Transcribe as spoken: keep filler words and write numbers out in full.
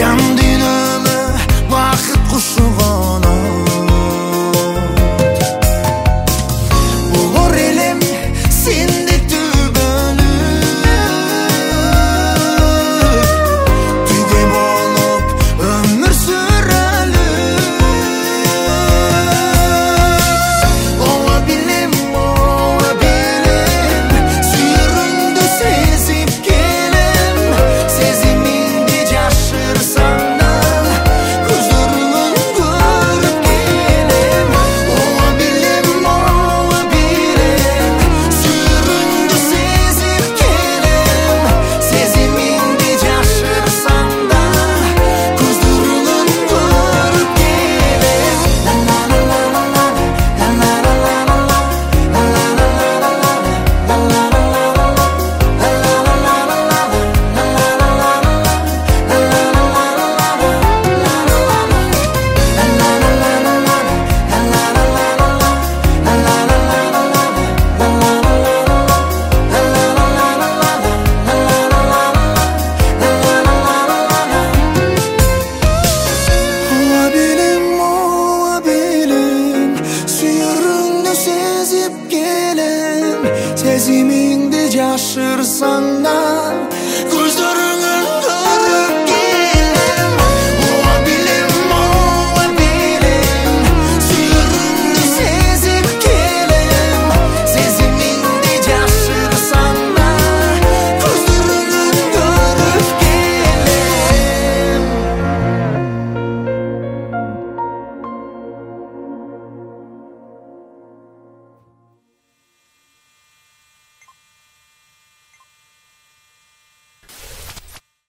жан дүйнөмө бакыт кушу конот. Болор элем сендик түбөлүк, түгө болуп өмүр сүрөлүк. Ооба билем, ооба билем, сүйүүрүңдү сезип келем. Сезимиңди жашырсаң да көздөрүңөн көрүп келем. Ооба билем, ооба билем, сүйүүрүңдү сезип келем. Сезимиңди жашырсаң да көздөрүңөн көрүп келем. Ооба билем, ооба билем, сүйүүрүңдү сезип келем. Сезимиңди жашырсаң да